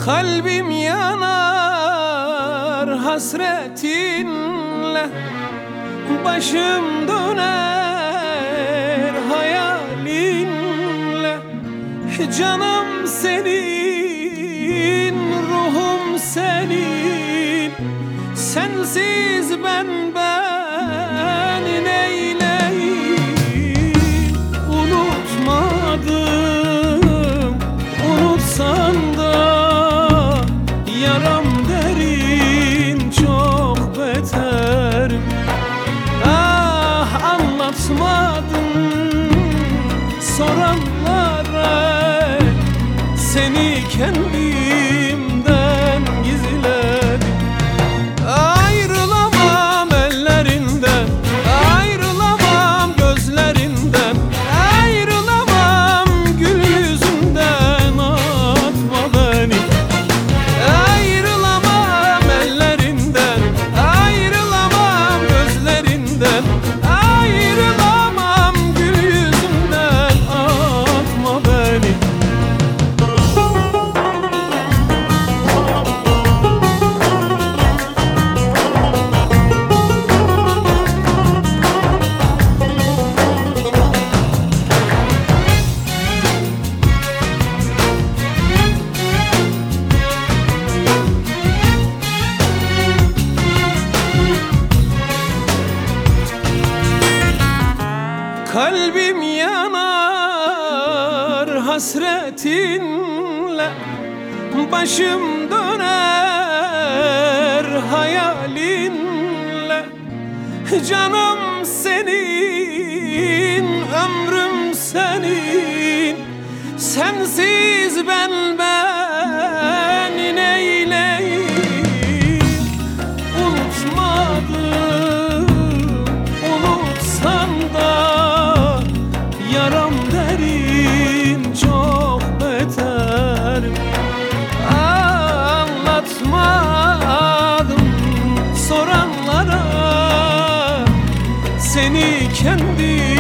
Kalbim yanar hasretinle, başım döner hayalinle. Canım senin, ruhum senin, sensiz ben neyleyim? Unutmadım, unutsan da yaram derin, çok beter. Ah, anlatmadım soranlara, seni kendimden gizledim. Ayrılamam ellerinden, ayrılamam gözlerinden, ayrılamam gül yüzünden, atma beni. Ayrılamam ellerinden, ayrılamam gözlerinden, ayrılamam gül yüzünden, atma beni. Kalbim yanar hasretinle, başım döner hayalinle. Canım senin, ömrüm senin, sensiz ben neyleyim? Unutmadım, unutsan da yaram derin, çok beter. Anlatmadım soranlara, seni kendim